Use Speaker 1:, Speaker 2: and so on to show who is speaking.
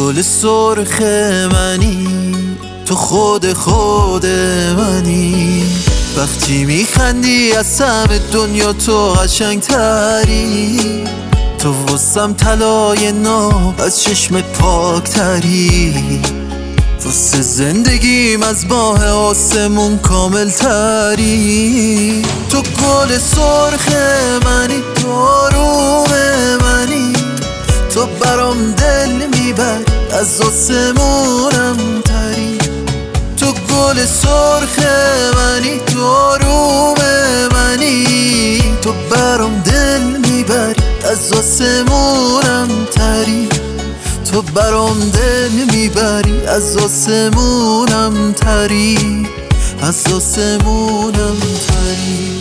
Speaker 1: گل سرخ منی، تو خود منی. وقتی میخندی از همه دنیا تو قشنگتری، تو واسم طلای ناب از چشم پاکتری. واسه زندگیم از ماه آسمون کامل تری. تو گل سرخ منی، تو آروم منی، تو برام دل میبری از آسمونم تری. تو گل سرخ منی، تو آروم منی، تو برام دل میبری از آسمونم تری. تو برام دل میبری از آسمونم تری، از آسمونم تری.